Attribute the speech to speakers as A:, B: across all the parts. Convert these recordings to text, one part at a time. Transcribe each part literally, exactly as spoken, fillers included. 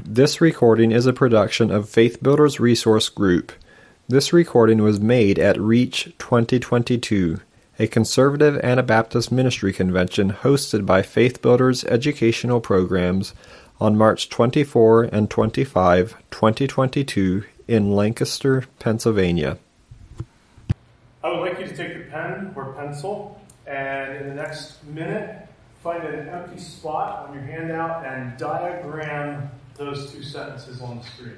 A: This recording is a production of Faith Builders Resource Group. This recording was made at Reach twenty twenty-two, a conservative Anabaptist ministry convention hosted by Faith Builders Educational Programs on March twenty-fourth and twenty-fifth, twenty twenty-two in Lancaster, Pennsylvania.
B: I would like you to take a pen or pencil and in the next minute find an empty spot on your handout and diagram those two sentences on the screen.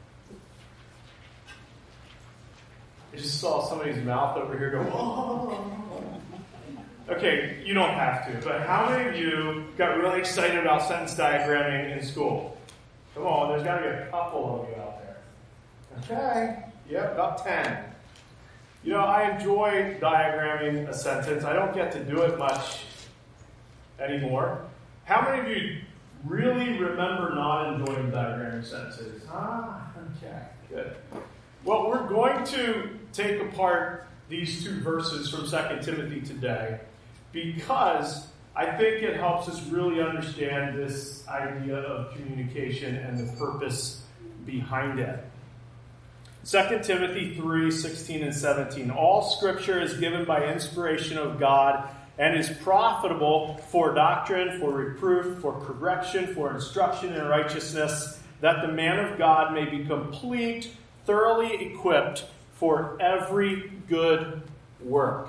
B: I just saw somebody's mouth over here go, whoa. Okay, you don't have to, but how many of you got really excited about sentence diagramming in school? Come on, there's got to be a couple of you out there. Okay, yep, about ten. You know, I enjoy diagramming a sentence. I don't get to do it much anymore. How many of you really remember not enjoying diagramming sentences? Ah, okay, good. Well, we're going to take apart these two verses from Second Timothy today because I think it helps us really understand this idea of communication and the purpose behind it. Second Timothy three, sixteen and seventeen. All Scripture is given by inspiration of God and is profitable for doctrine, for reproof, for correction, for instruction in righteousness, that the man of God may be complete, thoroughly equipped for every good work.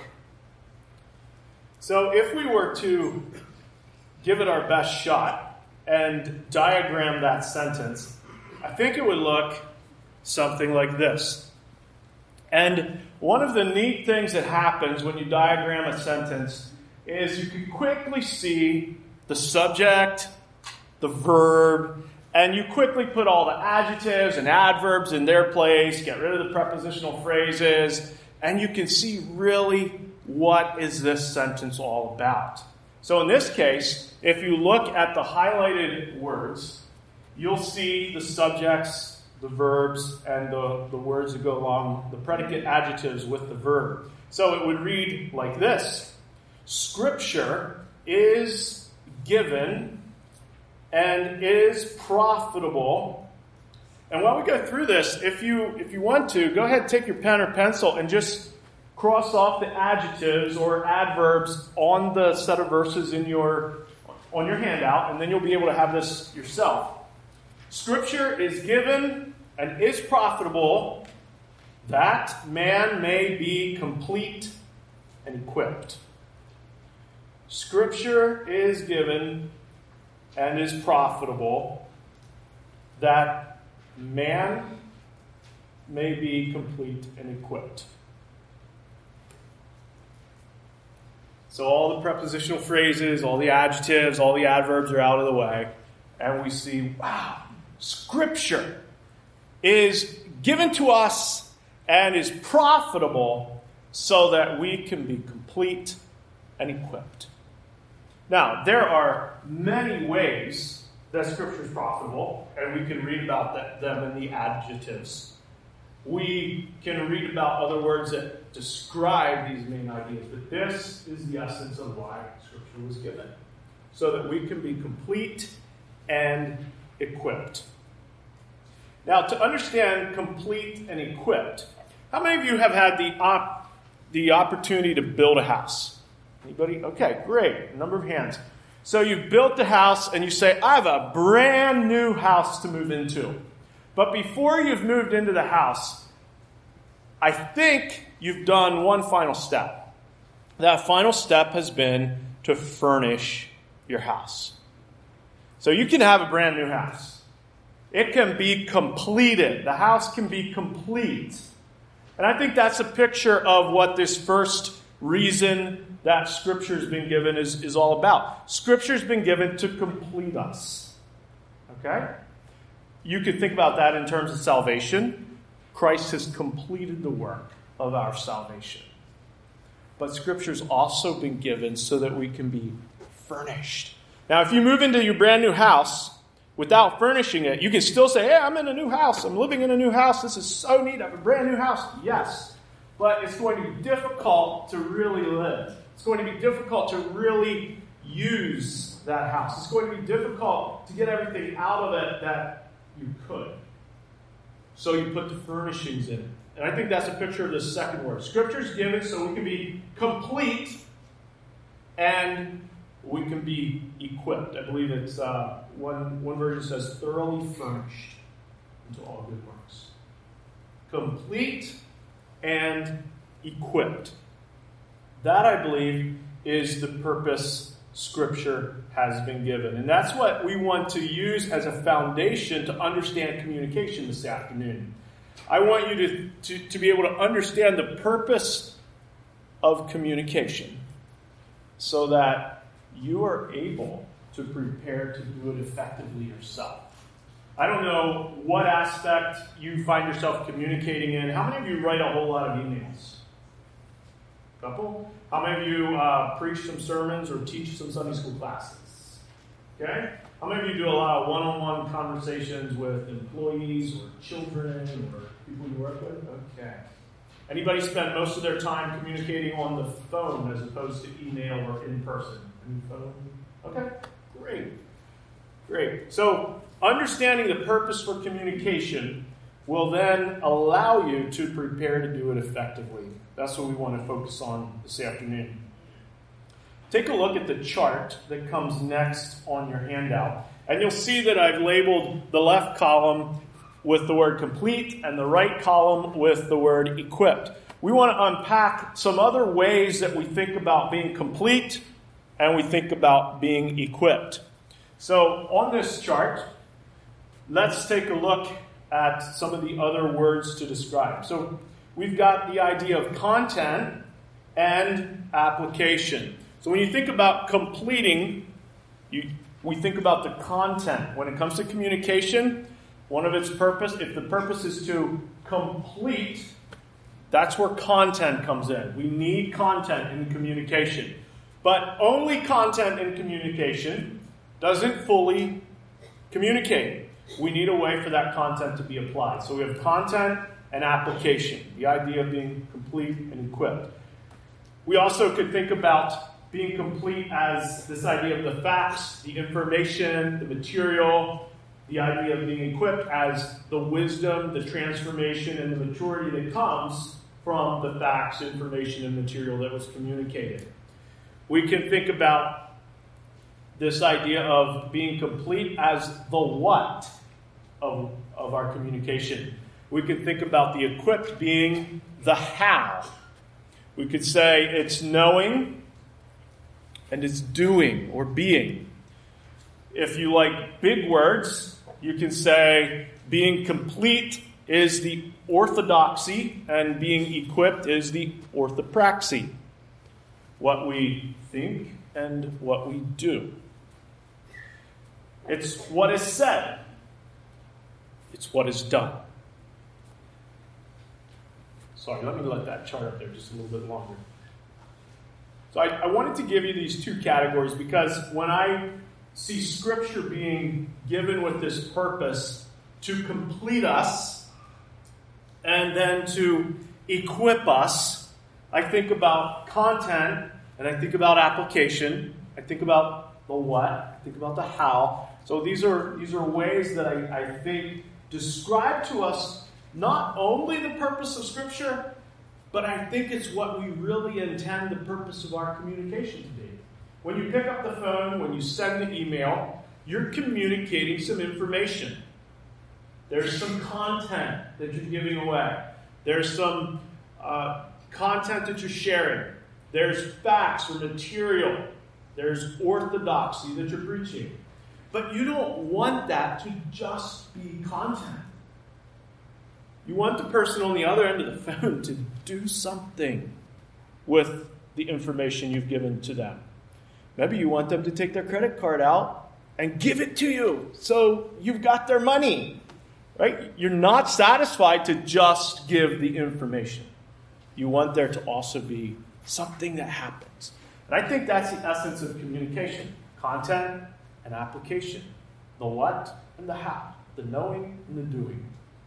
B: So if we were to give it our best shot and diagram that sentence, I think it would look something like this. And one of the neat things that happens when you diagram a sentence is you can quickly see the subject, the verb, and you quickly put all the adjectives and adverbs in their place, get rid of the prepositional phrases, and you can see really what is this sentence all about. So in this case, if you look at the highlighted words, you'll see the subjects, the verbs, and the, the words that go along, the predicate adjectives with the verb. So it would read like this. Scripture is given and is profitable. And while we go through this, if you if you want to, go ahead and take your pen or pencil and just cross off the adjectives or adverbs on the set of verses in your on your handout, and then you'll be able to have this yourself. Scripture is given and is profitable that man may be complete and equipped. Scripture is given and is profitable that man may be complete and equipped. So all the prepositional phrases, all the adjectives, all the adverbs are out of the way. And we see, wow, Scripture is given to us and is profitable so that we can be complete and equipped. Now, there are many ways that Scripture is profitable, and we can read about that, them in the adjectives. We can read about other words that describe these main ideas, but this is the essence of why Scripture was given, so that we can be complete and equipped. Now, to understand complete and equipped, how many of you have had the op- the opportunity to build a house? Anybody? Okay, great. A number of hands. So you've built the house and you say, I have a brand new house to move into. But before you've moved into the house, I think you've done one final step. That final step has been to furnish your house. So you can have a brand new house. It can be completed. The house can be complete. And I think that's a picture of what this first reason that Scripture has been given is, is all about. Scripture has been given to complete us. Okay? You could think about that in terms of salvation. Christ has completed the work of our salvation. But Scripture has also been given so that we can be furnished. Now, if you move into your brand new house without furnishing it, you can still say, hey, I'm in a new house. I'm living in a new house. This is so neat. I have a brand new house. Yes. But it's going to be difficult to really live. It's going to be difficult to really use that house. It's going to be difficult to get everything out of it that you could. So you put the furnishings in it. And I think that's a picture of the second word. Scripture is given so we can be complete and we can be equipped. I believe it's uh, one, one version says thoroughly furnished into all good works. Complete and equipped. That, I believe, is the purpose Scripture has been given. And that's what we want to use as a foundation to understand communication this afternoon. I want you to, to, to be able to understand the purpose of communication so that you are able to prepare to do it effectively yourself. I don't know what aspect you find yourself communicating in. How many of you write a whole lot of emails? A couple? How many of you uh, preach some sermons or teach some Sunday school classes? Okay? How many of you do a lot of one-on-one conversations with employees or children or people you work with? Okay. Anybody spend most of their time communicating on the phone as opposed to email or in person? Any phone? Okay, great. Great. So, understanding the purpose for communication will then allow you to prepare to do it effectively. That's what we want to focus on this afternoon. Take a look at the chart that comes next on your handout, and you'll see that I've labeled the left column with the word complete and the right column with the word equipped. We want to unpack some other ways that we think about being complete and we think about being equipped. So on this chart, let's take a look at some of the other words to describe. So we've got the idea of content and application. So when you think about completing, you, we think about the content. When it comes to communication, one of its purpose, if the purpose is to complete, that's where content comes in. We need content in communication. But only content in communication doesn't fully communicate. We need a way for that content to be applied. So we have content and application, the idea of being complete and equipped. We also could think about being complete as this idea of the facts, the information, the material, the idea of being equipped as the wisdom, the transformation, and the maturity that comes from the facts, information, and material that was communicated. We can think about this idea of being complete as the what of, of our communication. We can think about the equipped being the how. We could say it's knowing and it's doing or being. If you like big words, you can say being complete is the orthodoxy and being equipped is the orthopraxy. What we think and what we do. It's what is said. It's what is done. Sorry, let me let that chart up there just a little bit longer. So I, I wanted to give you these two categories because when I see Scripture being given with this purpose to complete us and then to equip us, I think about content and I think about application. I think about the what. I think about the how. So these are these are ways that I, I think describe to us not only the purpose of Scripture, but I think it's what we really intend the purpose of our communication to be. When you pick up the phone, when you send the email, you're communicating some information. There's some content that you're giving away. There's some uh, content that you're sharing. There's facts or material. There's orthodoxy that you're preaching. But you don't want that to just be content. You want the person on the other end of the phone to do something with the information you've given to them. Maybe you want them to take their credit card out and give it to you so you've got their money. Right? You're not satisfied to just give the information. You want there to also be something that happens. And I think that's the essence of communication. Content and application. The what and the how. The knowing and the doing.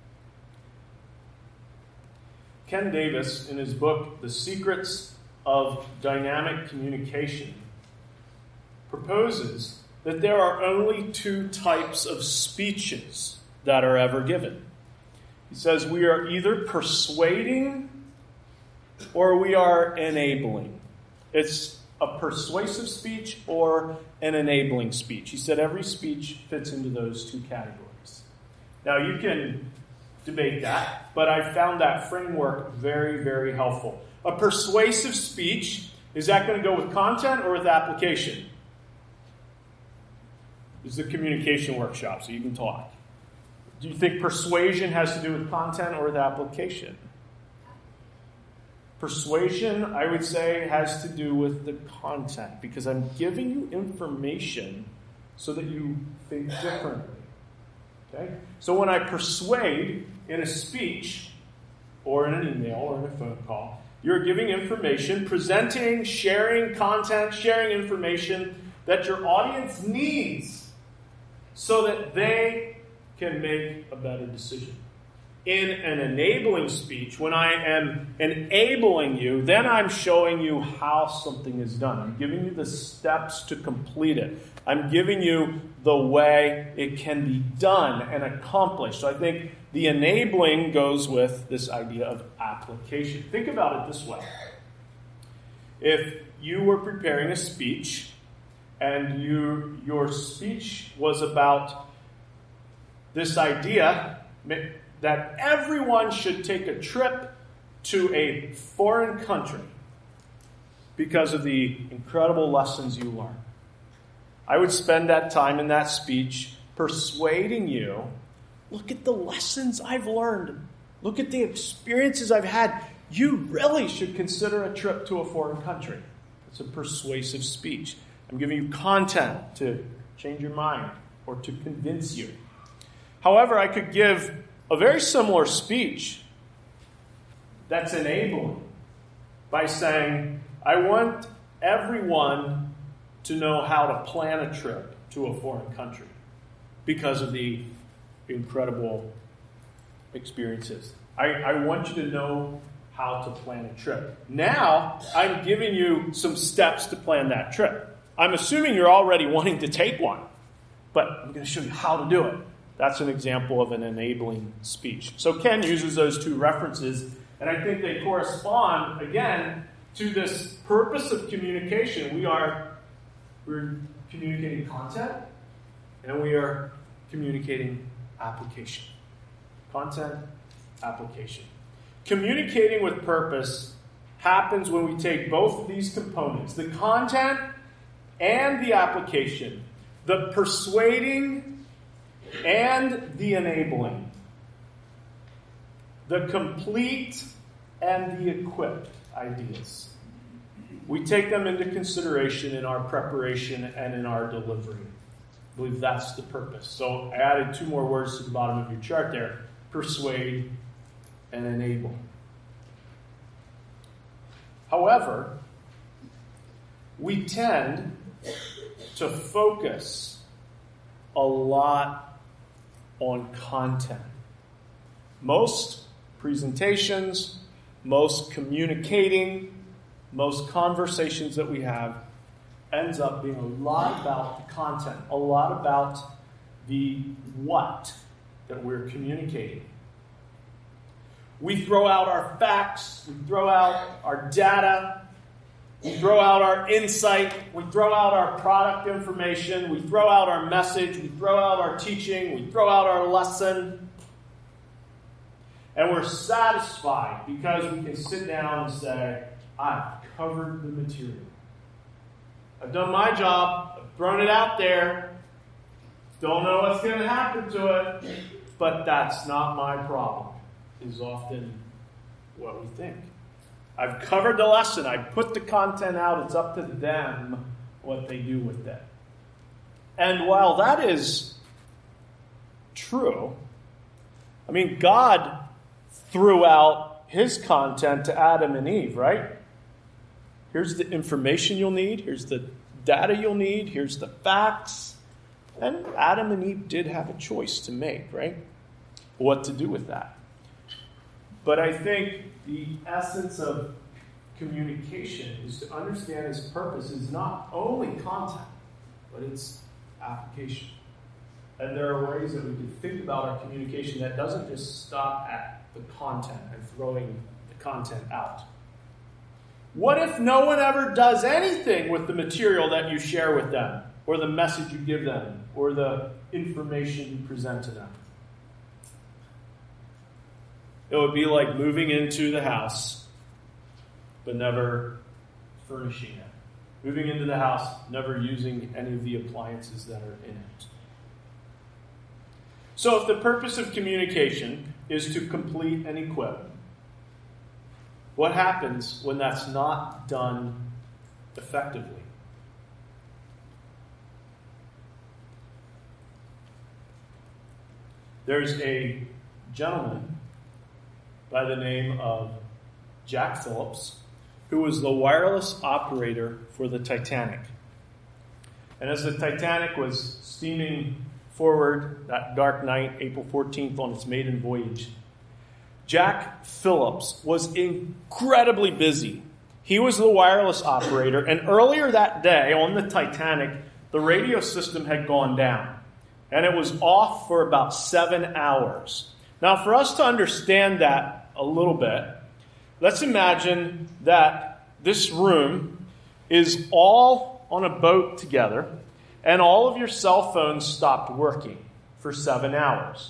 B: Ken Davis, in his book, The Secrets of Dynamic Communication, proposes that there are only two types of speeches that are ever given. He says we are either persuading or we are enabling. It's a persuasive speech or an enabling speech. He said every speech fits into those two categories. Now, you can debate that, but I found that framework very, very helpful. A persuasive speech, is that going to go with content or with application? This is a communication workshop, so you can talk. Do you think persuasion has to do with content or with application? Persuasion, I would say, has to do with the content, because I'm giving you information so that you think differently. Okay? So when I persuade in a speech or in an email or in a phone call, you're giving information, presenting, sharing content, sharing information that your audience needs so that they can make a better decision. In an enabling speech, when I am enabling you, then I'm showing you how something is done. I'm giving you the steps to complete it. I'm giving you the way it can be done and accomplished. So I think the enabling goes with this idea of application. Think about it this way. If you were preparing a speech and you, your speech was about this idea that everyone should take a trip to a foreign country because of the incredible lessons you learn, I would spend that time in that speech persuading you, look at the lessons I've learned. Look at the experiences I've had. You really should consider a trip to a foreign country. It's a persuasive speech. I'm giving you content to change your mind or to convince you. However, I could give a very similar speech that's enabling by saying, I want everyone to know how to plan a trip to a foreign country because of the incredible experiences. I, I want you to know how to plan a trip. Now, I'm giving you some steps to plan that trip. I'm assuming you're already wanting to take one, but I'm going to show you how to do it. That's an example of an enabling speech. So Ken uses those two references, and I think they correspond, again, to this purpose of communication. We are we're communicating content, and we are communicating application. Content, application. Communicating with purpose happens when we take both of these components, the content and the application, the persuading and the enabling, the complete and the equipped ideas. We take them into consideration in our preparation and in our delivery. I believe that's the purpose. So I added two more words to the bottom of your chart there: persuade and enable. However, we tend to focus a lot on content. Most presentations, most communicating, most conversations that we have ends up being a lot about the content, a lot about the what that we're communicating. We throw out our facts, we throw out our data, we throw out our insight, we throw out our product information, we throw out our message, we throw out our teaching, we throw out our lesson. And we're satisfied because we can sit down and say, I've covered the material. I've done my job, I've thrown it out there, don't know what's going to happen to it, but that's not my problem, is often what we think. I've covered the lesson. I've put the content out. It's up to them what they do with it. And while that is true, I mean, God threw out his content to Adam and Eve, right? Here's the information you'll need. Here's the data you'll need. Here's the facts. And Adam and Eve did have a choice to make, right? What to do with that. But I think the essence of communication is to understand his purpose is not only content, but it's application. And there are ways that we can think about our communication that doesn't just stop at the content and throwing the content out. What if no one ever does anything with the material that you share with them, or the message you give them, or the information you present to them? It would be like moving into the house, but never furnishing it. Moving into the house, never using any of the appliances that are in it. So if the purpose of communication is to complete and equip, what happens when that's not done effectively? There's a gentleman by the name of Jack Phillips, who was the wireless operator for the Titanic. And as the Titanic was steaming forward that dark night, April fourteenth, on its maiden voyage, Jack Phillips was incredibly busy. He was the wireless operator, and earlier that day on the Titanic, the radio system had gone down, and it was off for about seven hours. Now, for us to understand that a little bit, let's imagine that this room is all on a boat together, and all of your cell phones stopped working for seven hours.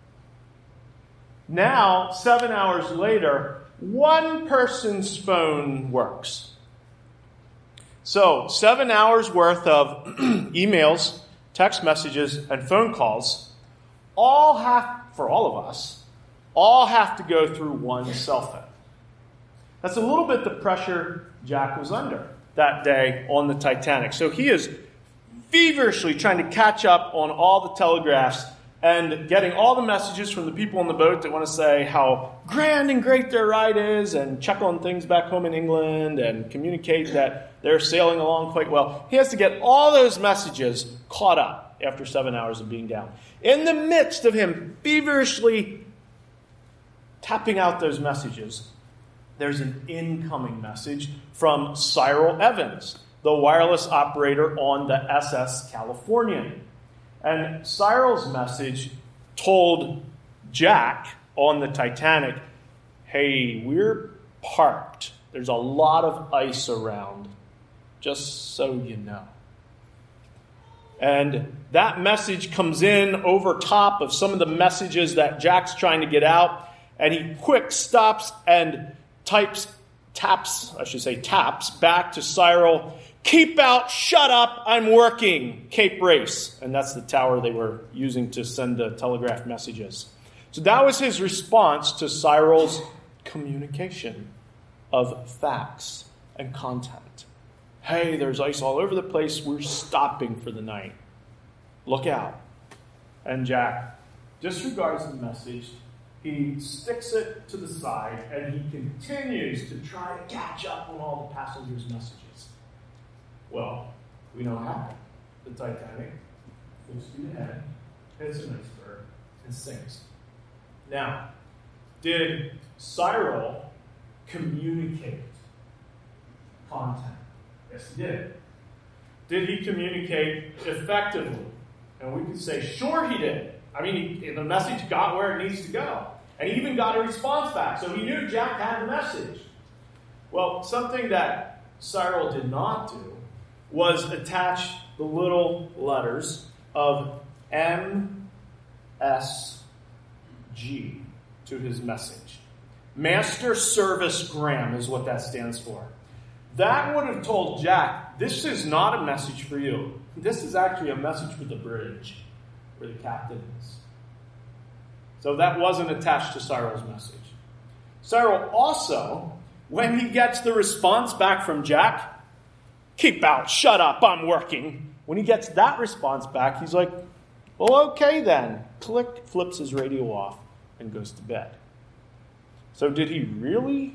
B: Now, seven hours later, one person's phone works. So, seven hours worth of emails, text messages, and phone calls, all have, for all of us, all have to go through one cell phone. That's a little bit the pressure Jack was under that day on the Titanic. So he is feverishly trying to catch up on all the telegraphs and getting all the messages from the people on the boat that want to say how grand and great their ride is and check on things back home in England and communicate that they're sailing along quite well. He has to get all those messages caught up after seven hours of being down. In the midst of him feverishly tapping out those messages, there's an incoming message from Cyril Evans, the wireless operator on the S S Californian. And Cyril's message told Jack on the Titanic, hey, we're parked. There's a lot of ice around, just so you know. And that message comes in over top of some of the messages that Jack's trying to get out, and he quick stops and types, taps, I should say taps, back to Cyril, keep out, shut up, I'm working, Cape Race. And that's the tower they were using to send the telegraph messages. So that was his response to Cyril's communication of facts and content. Hey, there's ice all over the place, we're stopping for the night. Look out. And Jack disregards the message. He sticks it to the side, and he continues to try to catch up on all the passengers' messages. Well, we know how happened. The Titanic goes speed ahead, hits an iceberg, and sinks. Now, did Cyril communicate content? Yes, he did. Did he communicate effectively? And we could say, sure he did. I mean, he, the message got where it needs to go. And he even got a response back. So he knew Jack had the message. Well, something that Cyril did not do was attach the little letters of M S G to his message. Master Service Gram is what that stands for. That would have told Jack, this is not a message for you. This is actually a message for the bridge, where the captain is. So that wasn't attached to Cyril's message. Cyril also, when he gets the response back from Jack, keep out, shut up, I'm working. When he gets that response back, he's like, well, okay then. Click, flips his radio off, and goes to bed. So did he really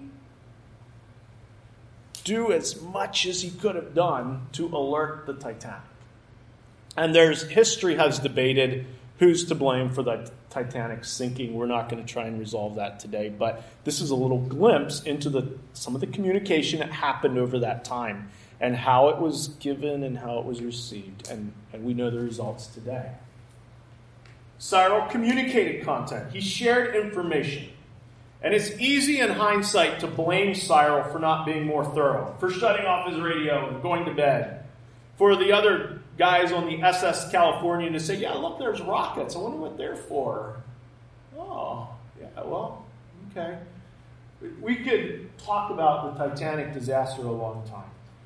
B: do as much as he could have done to alert the Titanic? And there's history has debated who's to blame for the Titanic sinking. We're not going to try and resolve that today, but this is a little glimpse into the some of the communication that happened over that time and how it was given and how it was received, and, and we know the results today. Cyril communicated content. He shared information. And it's easy in hindsight to blame Cyril for not being more thorough, for shutting off his radio and going to bed, for the other guys on the S S California to say, yeah, look, there's rockets. I wonder what they're for. Oh, yeah, well, okay. We could talk about the Titanic disaster a long time.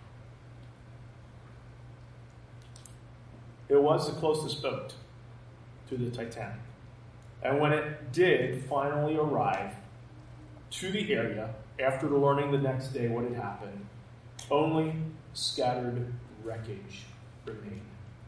B: It was the closest boat to the Titanic. And when it did finally arrive to the area, after learning the next day what had happened, only scattered wreckage remained.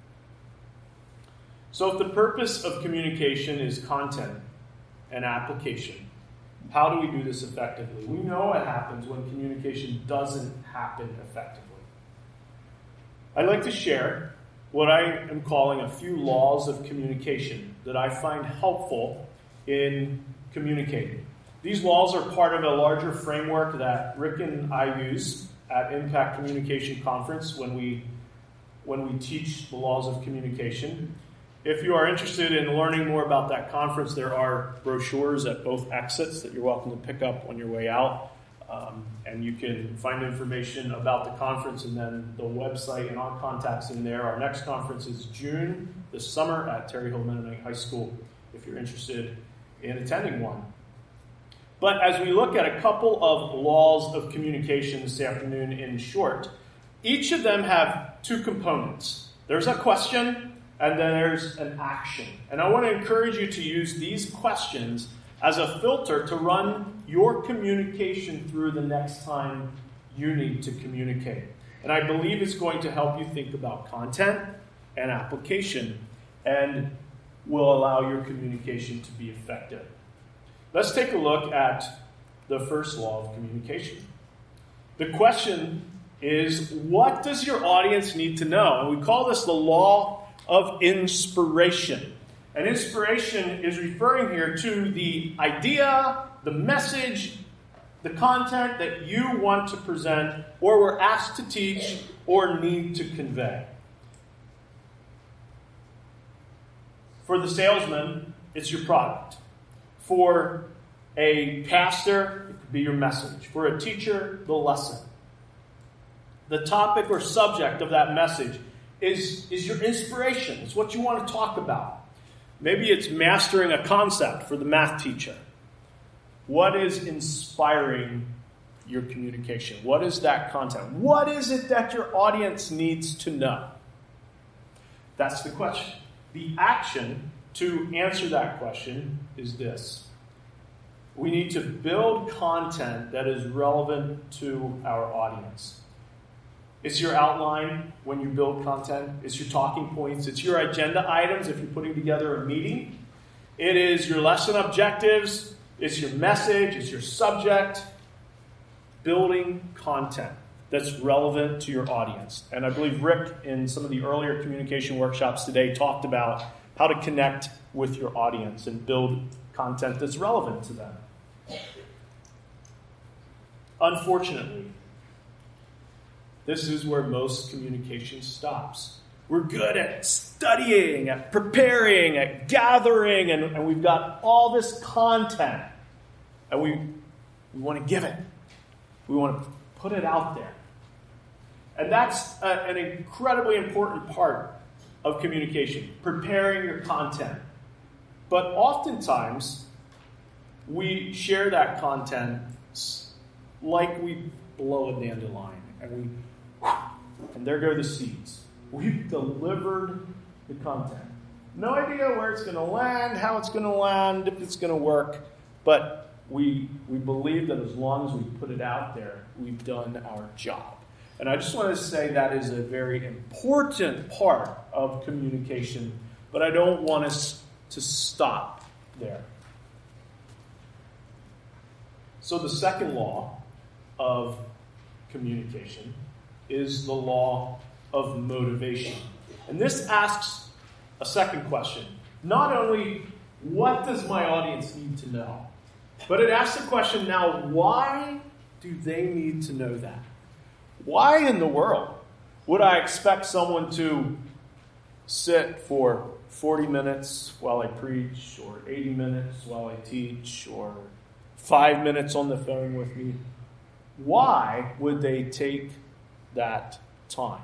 B: So if the purpose of communication is content and application, how do we do this effectively? We know what happens when communication doesn't happen effectively. I'd like to share what I am calling a few laws of communication that I find helpful in communicating. These laws are part of a larger framework that Rick and I use at Impact Communication Conference when we when we teach the laws of communication. If you are interested in learning more about that conference, there are brochures at both exits that you're welcome to pick up on your way out. Um, and you can find information about the conference and then the website and our contacts in there. Our next conference is June, this summer, at Terry Hill Mennonite High School, if you're interested in attending one. But as we look at a couple of laws of communication this afternoon in short, each of them have two components. There's a question, and then there's an action. And I want to encourage you to use these questions as a filter to run your communication through the next time you need to communicate. And I believe it's going to help you think about content and application and will allow your communication to be effective. Let's take a look at the first law of communication. The question is, what does your audience need to know? And we call this the law of inspiration. And inspiration is referring here to the idea, the message, the content that you want to present or were asked to teach or need to convey. For the salesman, it's your product. For a pastor, it could be your message. For a teacher, the lesson. The topic or subject of that message is, is your inspiration. It's what you want to talk about. Maybe it's mastering a concept for the math teacher. What is inspiring your communication? What is that content? What is it that your audience needs to know? That's the question. The action to answer that question is this. We need to build content that is relevant to our audience. It's your outline when you build content. It's your talking points. It's your agenda items if you're putting together a meeting. It is your lesson objectives. It's your message. It's your subject. Building content that's relevant to your audience. And I believe Rick, in some of the earlier communication workshops today, talked about how to connect with your audience and build content that's relevant to them. Unfortunately, this is where most communication stops. We're good at studying, at preparing, at gathering, and, and we've got all this content. And we, we want to give it. We want to put it out there. And that's a, an incredibly important part of communication, preparing your content. But oftentimes, we share that content like we blow a dandelion, and we and there go the seeds. We've delivered the content. No idea where it's going to land, how it's going to land, if it's going to work, but we we believe that as long as we put it out there, we've done our job. And I just want to say that is a very important part of communication, but I don't want us to stop there. So the second law of communication is the law of motivation. And this asks a second question. Not only, what does my audience need to know? But it asks the question now, why do they need to know that? Why in the world would I expect someone to sit for forty minutes while I preach, or eighty minutes while I teach, or five minutes on the phone with me. Why would they take that time?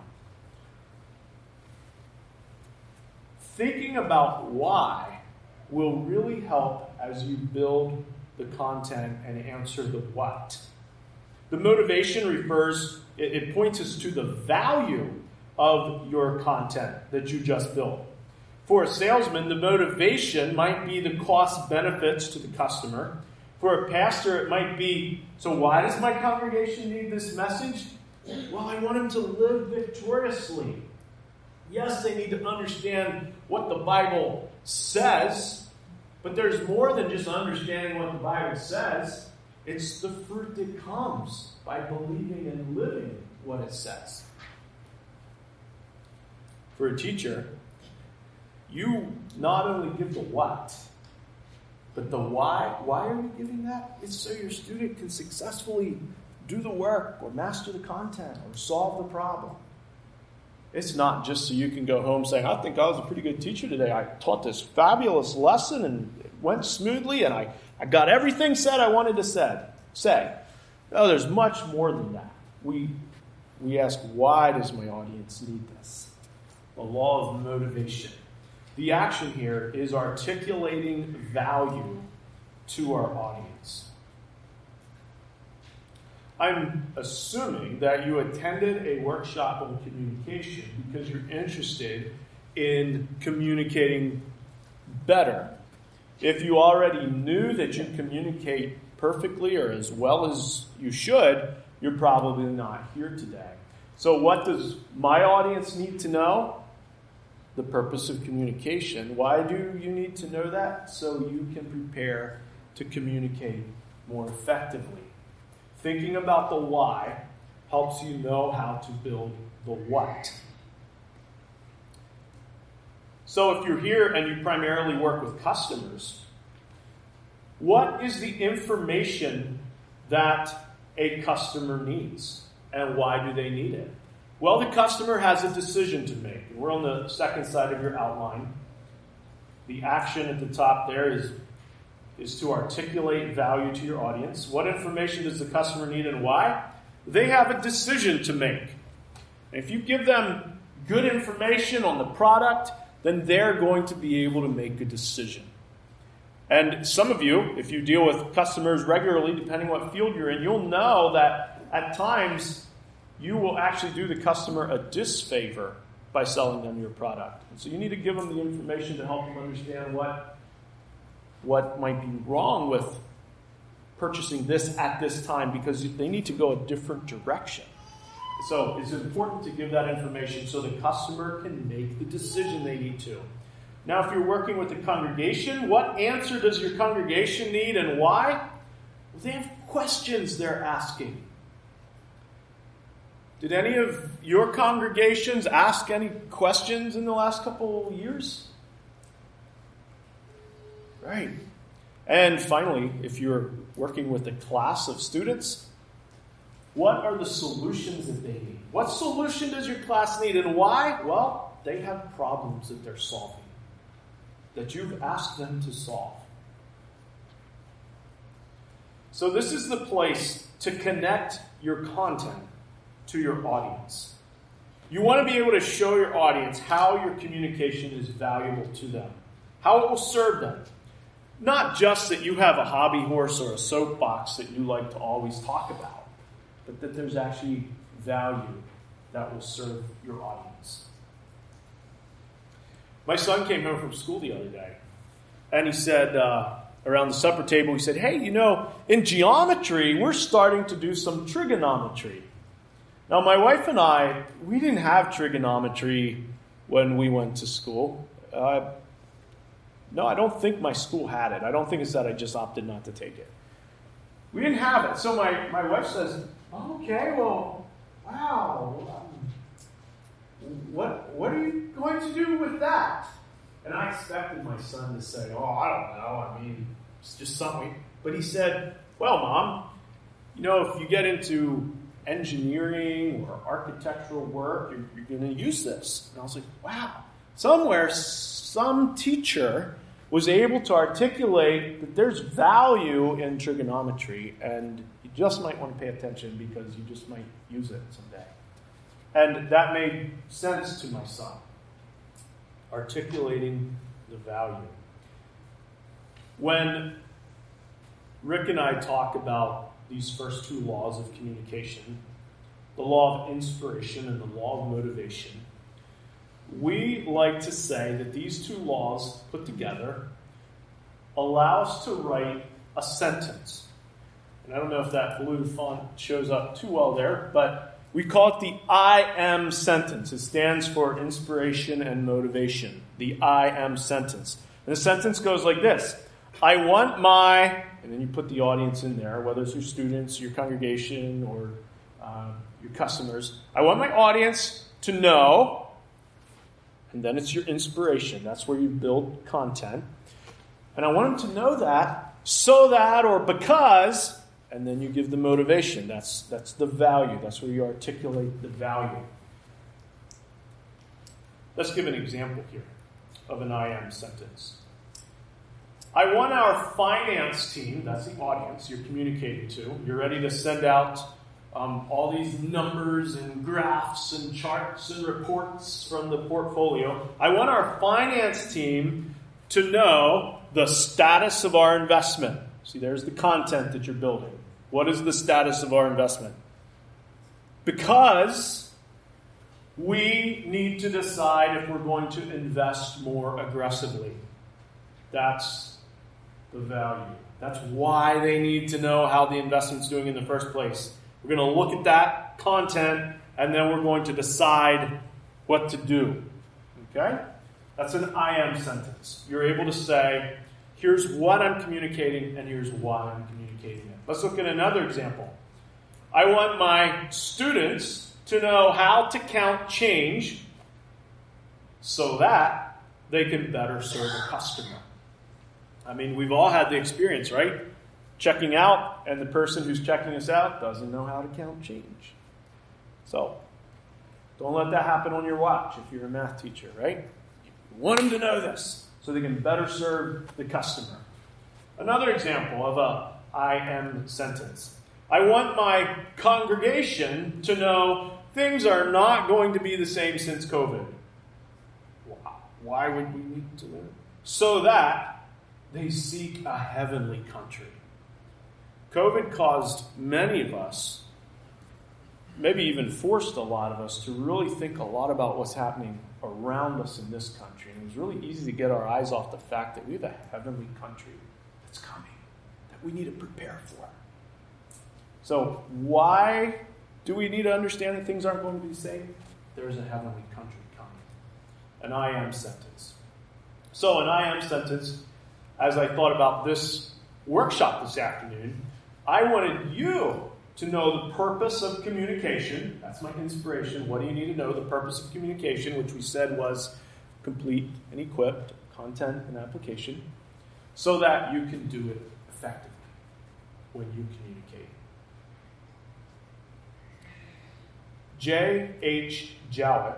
B: Thinking about why will really help as you build the content and answer the what. The motivation refers, it, it points us to the value of your content that you just built. For a salesman, the motivation might be the cost benefits to the customer. For a pastor, it might be, so why does my congregation need this message? Well, I want them to live victoriously. Yes, they need to understand what the Bible says, but there's more than just understanding what the Bible says. It's the fruit that comes by believing and living what it says. For a teacher, you not only give the what, but the why. Why are you giving that? It's so your student can successfully do the work or master the content or solve the problem. It's not just so you can go home saying, I think I was a pretty good teacher today. I taught this fabulous lesson and it went smoothly and I, I got everything said I wanted to said, say. No, there's much more than that. We, we ask, why does my audience need this? The law of motivation. The action here is articulating value to our audience. I'm assuming that you attended a workshop on communication because you're interested in communicating better. If you already knew that you communicate perfectly or as well as you should, you're probably not here today. So what does my audience need to know? The purpose of communication. Why do you need to know that? So you can prepare to communicate more effectively. Thinking about the why helps you know how to build the what. So if you're here and you primarily work with customers, what is the information that a customer needs? And why do they need it? Well, the customer has a decision to make. We're on the second side of your outline. The action at the top there is, is to articulate value to your audience. What information does the customer need and why? They have a decision to make. If you give them good information on the product, then they're going to be able to make a decision. And some of you, if you deal with customers regularly, depending what field you're in, you'll know that at times you will actually do the customer a disfavor by selling them your product. And so you need to give them the information to help them understand what, what might be wrong with purchasing this at this time, because they need to go a different direction. So it's important to give that information so the customer can make the decision they need to. Now, if you're working with the congregation, what answer does your congregation need and why? Well, they have questions they're asking. Did any of your congregations ask any questions in the last couple of years? Right. And finally, if you're working with a class of students, what are the solutions that they need? What solution does your class need and why? Well, they have problems that they're solving, that you've asked them to solve. So this is the place to connect your content to your audience. You want to be able to show your audience how your communication is valuable to them, how it will serve them. Not just that you have a hobby horse or a soapbox that you like to always talk about, but that there's actually value that will serve your audience. My son came home from school the other day, and he said, uh, around the supper table, he said, hey, you know, in geometry, we're starting to do some trigonometry. Now, my wife and I, we didn't have trigonometry when we went to school. Uh, no, I don't think my school had it. I don't think it's that I just opted not to take it. We didn't have it. So my, my wife says, okay, well, wow. What, what are you going to do with that? And I expected my son to say, oh, I don't know. I mean, it's just something. But he said, well, Mom, you know, if you get into engineering or architectural work, you're, you're going to use this. And I was like, wow, Somewhere, some teacher was able to articulate that there's value in trigonometry, and you just might want to pay attention because you just might use it someday. And that made sense to my son, articulating the value. When Rick and I talk about these first two laws of communication, the law of inspiration and the law of motivation, we like to say that these two laws put together allow us to write a sentence. And I don't know if that blue font shows up too well there, but we call it the I am sentence. It stands for inspiration and motivation. The I am sentence. And the sentence goes like this. I want my, and then you put the audience in there, whether it's your students, your congregation, or uh, your customers. I want my audience to know, and then it's your inspiration. That's where you build content. And I want them to know that, so that, or because, and then you give the motivation. That's, that's the value. That's where you articulate the value. Let's give an example here of an I am sentence. I want our finance team, that's the audience you're communicating to. You're ready to send out um, all these numbers and graphs and charts and reports from the portfolio. I want our finance team to know the status of our investment. See, there's the content that you're building. What is the status of our investment? Because we need to decide if we're going to invest more aggressively. That's the value. That's why they need to know how the investment's doing in the first place. We're going to look at that content, and then we're going to decide what to do. Okay? That's an I am sentence. You're able to say, here's what I'm communicating, and here's why I'm communicating it. Let's look at another example. I want my students to know how to count change so that they can better serve a customer. I mean, we've all had the experience, right? Checking out, and the person who's checking us out doesn't know how to count change. So, don't let that happen on your watch if you're a math teacher, right? You want them to know this so they can better serve the customer. Another example of a I am sentence. I want my congregation to know things are not going to be the same since COVID. Why would we need to learn? So that they seek a heavenly country. COVID caused many of us, maybe even forced a lot of us, to really think a lot about what's happening around us in this country. And it was really easy to get our eyes off the fact that we have a heavenly country that's coming, that we need to prepare for. So why do we need to understand that things aren't going to be the same? There's a heavenly country coming. An I am sentence. So an I am sentence, as I thought about this workshop this afternoon, I wanted you to know the purpose of communication. That's my inspiration. What do you need to know? The purpose of communication, which we said was complete and equipped, content and application, so that you can do it effectively when you communicate. J H Jowett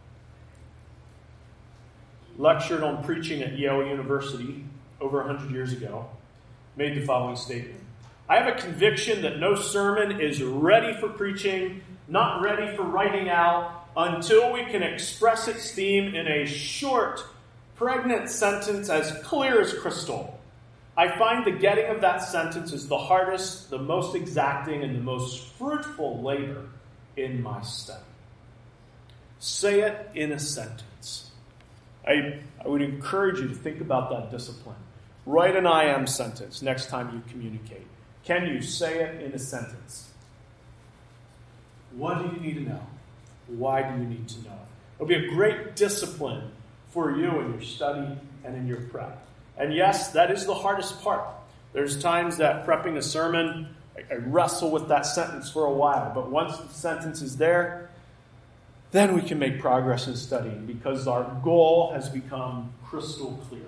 B: lectured on preaching at Yale University over one hundred years ago, made the following statement. I have a conviction that no sermon is ready for preaching, not ready for writing out, until we can express its theme in a short, pregnant sentence as clear as crystal. I find the getting of that sentence is the hardest, the most exacting, and the most fruitful labor in my study. Say it in a sentence. I, I would encourage you to think about that discipline. Write an I am sentence next time you communicate. Can you say it in a sentence? What do you need to know? Why do you need to know it? It'll be a great discipline for you in your study and in your prep. And yes, that is the hardest part. There's times that prepping a sermon, I, I wrestle with that sentence for a while. But once the sentence is there, then we can make progress in studying because our goal has become crystal clear.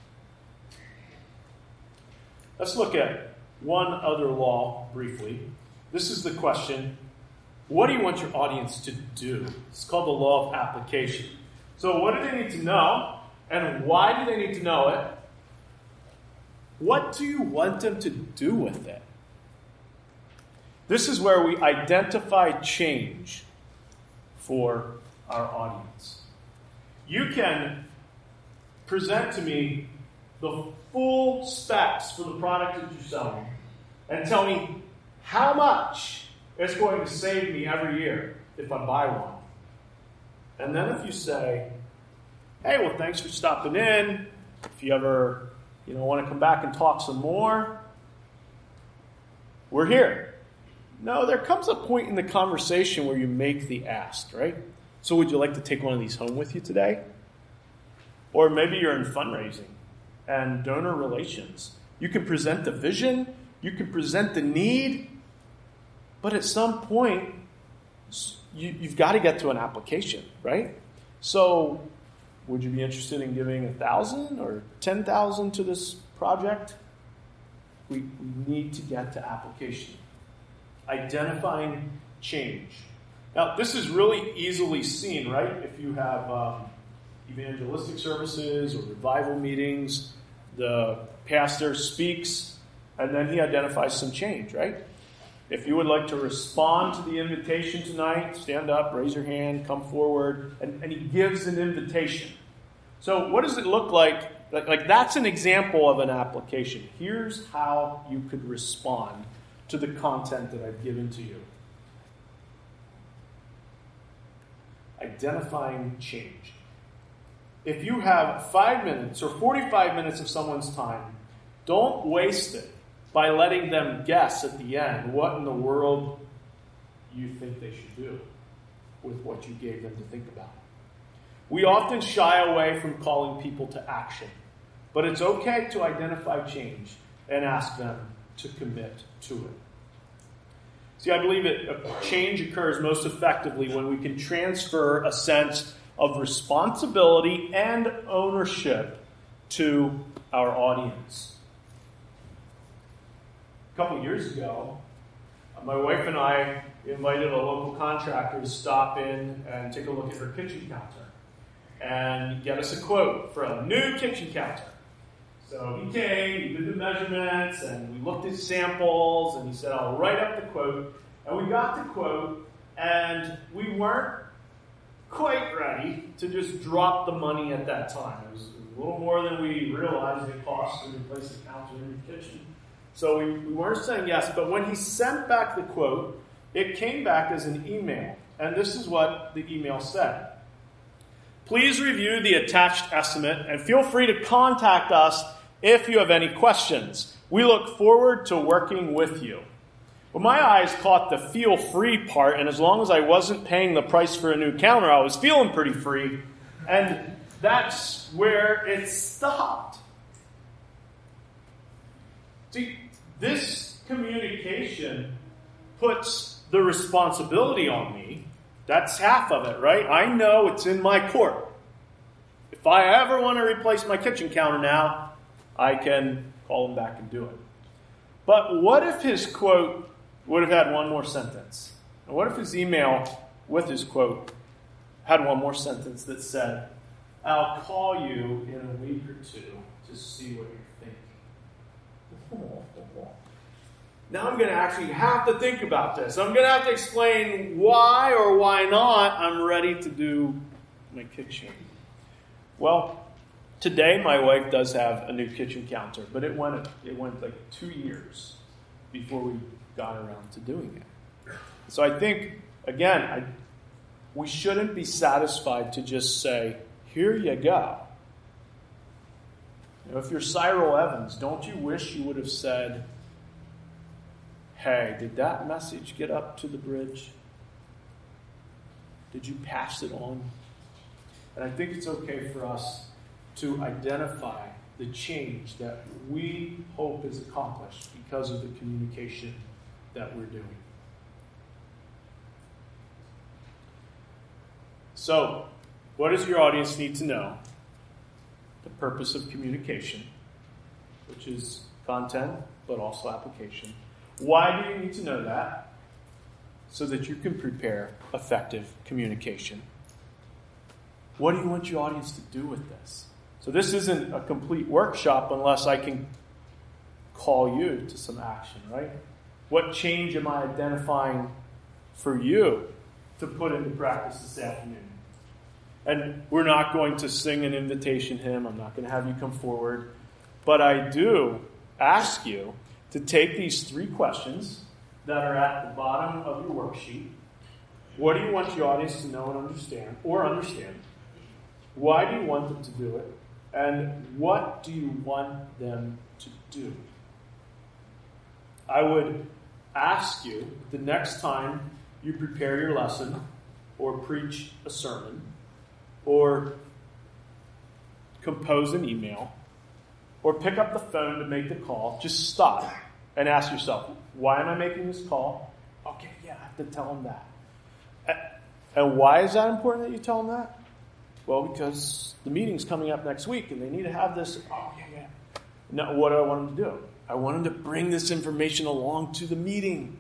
B: Let's look at one other law briefly. This is the question, what do you want your audience to do? It's called the law of application. So what do they need to know? And why do they need to know it? What do you want them to do with it? This is where we identify change for our audience. You can present to me the full specs for the product that you're selling and tell me how much it's going to save me every year if I buy one. And then if you say, hey, well, thanks for stopping in. If you ever, you know, want to come back and talk some more, we're here. No, there comes a point in the conversation where you make the ask, right? So would you like to take one of these home with you today? Or maybe you're in fundraising and donor relations. You can present the vision, you can present the need, but at some point, you, you've got to get to an application, right? So would you be interested in giving a thousand or ten thousand to this project? We, we need to get to application. Identifying change. Now, this is really easily seen, right? If you have um, evangelistic services or revival meetings, the pastor speaks, and then he identifies some change, right? If you would like to respond to the invitation tonight, stand up, raise your hand, come forward, and, and he gives an invitation. So what does it look like? like? Like that's an example of an application. Here's how you could respond to the content that I've given to you. Identifying change. If you have five minutes or forty-five minutes of someone's time, don't waste it by letting them guess at the end what in the world you think they should do with what you gave them to think about. We often shy away from calling people to action, but it's okay to identify change and ask them to commit to it. See, I believe that change occurs most effectively when we can transfer a sense of responsibility and ownership to our audience. A couple years ago, my wife and I invited a local contractor to stop in and take a look at her kitchen counter and get us a quote for a new kitchen counter. So he came, he did the measurements, and we looked at samples, and he said, I'll write up the quote. And we got the quote, and we weren't quite ready to just drop the money at that time. It was a little more than we realized it cost to replace the counter in the kitchen. So we, we weren't saying yes, but when he sent back the quote, it came back as an email. And this is what the email said. Please review the attached estimate and feel free to contact us if you have any questions. We look forward to working with you. Well, my eyes caught the feel free part, and as long as I wasn't paying the price for a new counter, I was feeling pretty free. And that's where it stopped. See, this communication puts the responsibility on me. That's half of it, right? I know it's in my court. If I ever want to replace my kitchen counter now, I can call him back and do it. But what if his quote would have had one more sentence? And what if his email with his quote had one more sentence that said, I'll call you in a week or two to see what you're thinking. Now I'm going to actually have to think about this. I'm going to have to explain why or why not I'm ready to do my kitchen. Well, today my wife does have a new kitchen counter, but it went it went like two years before we got around to doing it. So I think, again, I, we shouldn't be satisfied to just say, here you go. You know, if you're Cyril Evans, don't you wish you would have said, hey, did that message get up to the bridge? Did you pass it on? And I think it's okay for us to identify the change that we hope is accomplished because of the communication that we're doing. So, what does your audience need to know? The purpose of communication, which is content, but also application. Why do you need to know that? So that you can prepare effective communication. What do you want your audience to do with this? So this isn't a complete workshop unless I can call you to some action, right? What change am I identifying for you to put into practice this afternoon? And we're not going to sing an invitation hymn. I'm not going to have you come forward. But I do ask you to take these three questions that are at the bottom of your worksheet. What do you want your audience to know and understand, or understand? Why do you want them to do it? And what do you want them to do? I would ask you, the next time you prepare your lesson, or preach a sermon, or compose an email, or pick up the phone to make the call, just stop and ask yourself, why am I making this call? Okay, yeah, I have to tell them that. And why is that important that you tell them that? Well, because the meeting's coming up next week and they need to have this. Oh, yeah, yeah. Now, what do I want them to do? I want them to bring this information along to the meeting.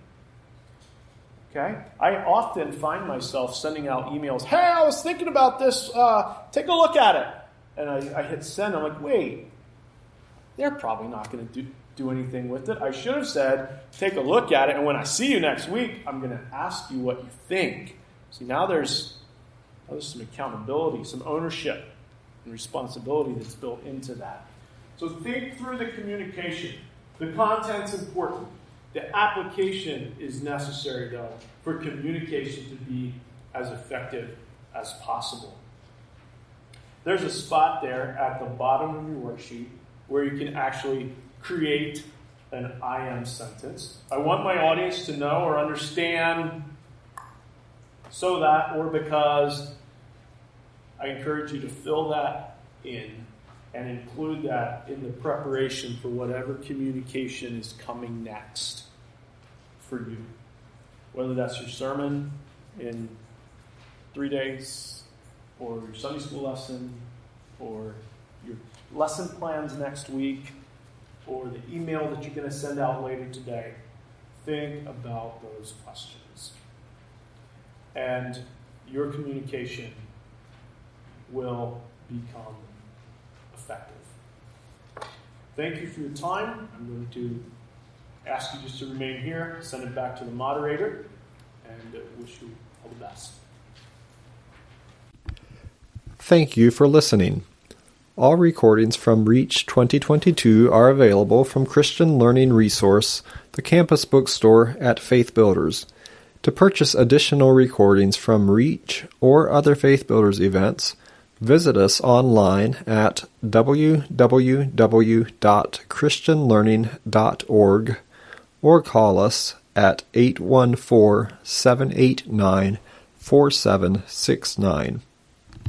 B: Okay? I often find myself sending out emails. Hey, I was thinking about this. Uh, take a look at it. And I, I hit send. I'm like, wait. They're probably not going to do, do anything with it. I should have said, take a look at it. And when I see you next week, I'm going to ask you what you think. See, now there's, now there's some accountability, some ownership and responsibility that's built into that. So think through the communication. The content's important. The application is necessary, though, for communication to be as effective as possible. There's a spot there at the bottom of your worksheet where you can actually create an I am sentence. I want my audience to know or understand so that, or because. I encourage you to fill that in and include that in the preparation for whatever communication is coming next for you. Whether that's your sermon in three days, or your Sunday school lesson, or your lesson plans next week, or the email that you're going to send out later today. Think about those questions. And your communication will become effective. Thank you for your time. I'm going to ask you just to remain here, send it back to the moderator, and wish you all the best.
A: Thank you for listening. All recordings from Reach twenty twenty-two are available from Christian Learning Resource, the campus bookstore at Faith Builders. To purchase additional recordings from Reach or other Faith Builders events, visit us online at w w w dot christian learning dot org or call us at eight one four, seven eight nine, four seven six nine.